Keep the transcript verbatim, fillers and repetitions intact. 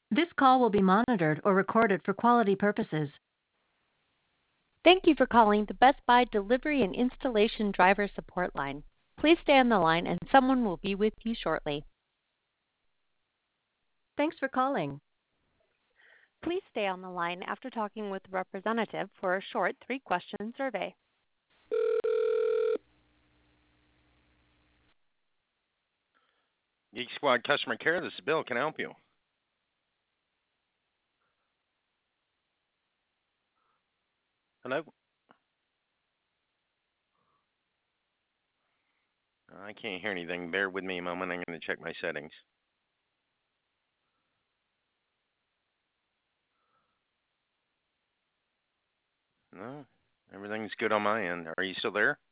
This call will be monitored or recorded for quality purposes. Thank you for calling the Best Buy Delivery and Installation Driver Support Line. Please stay on the line and someone will be with you shortly. Thanks for calling. Please stay on the line after talking with a representative for a short three-question survey. Geek Squad Customer Care, this is Bill. Can I help you? Hello? I can't hear anything. Bear with me a moment. I'm going to check my settings. No, everything's good on my end. Are you still there?